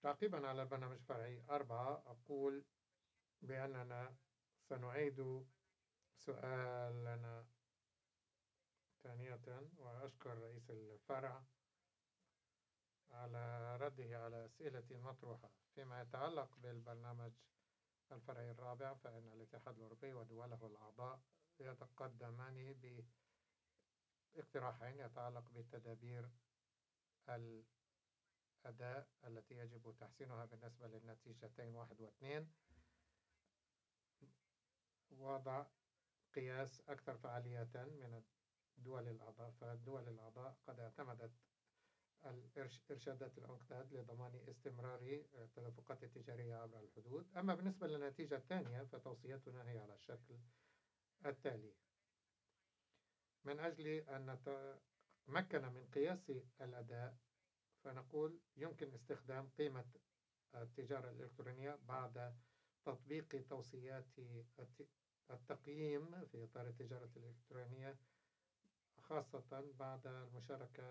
تعقيبا على البرنامج الفرعي 4 أقول بأننا سنعيد سؤالنا ثانية، وأشكر رئيس الفرع على رده على أسئلتي المطروحة. فيما يتعلق بالبرنامج الفرعي الرابع، فإن الاتحاد الأوروبي ودوله الأعضاء يتقدمان باقتراحين يتعلق بتدابير الأداء التي يجب تحسينها بالنسبة للنتيجتين 1 و2، وضع قياس أكثر فعالية من الدول الأعضاء. فالدول الأعضاء قد اعتمدت إرشادات الأنكتاد لضمان استمرار التدفقات التجارية عبر الحدود. أما بالنسبة للنتيجة الثانية فتوصيتنا هي على الشكل التالي: من أجل أن نتمكن من قياس الأداء، فنقول يمكن استخدام قيمة التجارة الإلكترونية بعد تطبيق توصيات التقييم في إطار التجارة الإلكترونية، خاصة بعد المشاركة